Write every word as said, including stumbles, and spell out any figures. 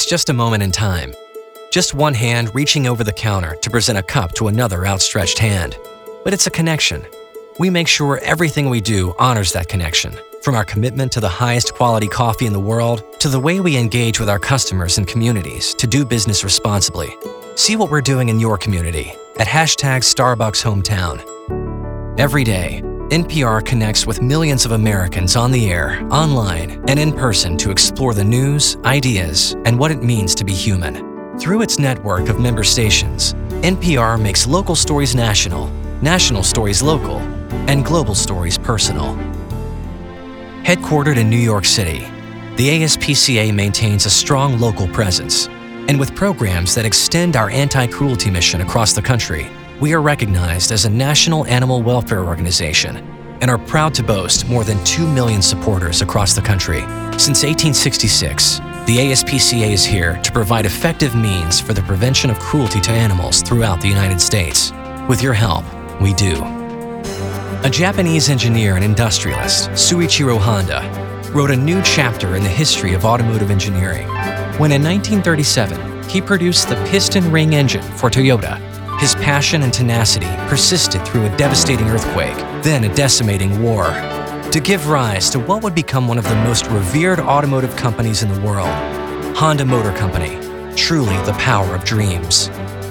It's just a moment in time. Just one hand reaching over the counter to present a cup to another outstretched hand. But it's a connection. We make sure everything we do honors that connection, from our commitment to the highest quality coffee in the world to the way we engage with our customers and communities to do business responsibly. See what we're doing in your community at hashtag Starbucks Hometown. Every day, N P R connects with millions of Americans on the air, online, and in person to explore the news, ideas, and what it means to be human. Through its network of member stations, N P R makes local stories national, national stories local, and global stories personal. Headquartered in New York City, the A S P C A maintains a strong local presence, and with programs that extend our anti-cruelty mission across the country, we are recognized as a national animal welfare organization and are proud to boast more than two million supporters across the country. Since eighteen sixty-six, the A S P C A is here to provide effective means for the prevention of cruelty to animals throughout the United States. With your help, we do. A Japanese engineer and industrialist, Suichiro Honda, wrote a new chapter in the history of automotive engineering when in nineteen thirty-seven, he produced the piston ring engine for Toyota. His passion and tenacity persisted through a devastating earthquake, then a decimating war, to give rise to what would become one of the most revered automotive companies in the world, Honda Motor Company, truly the power of dreams.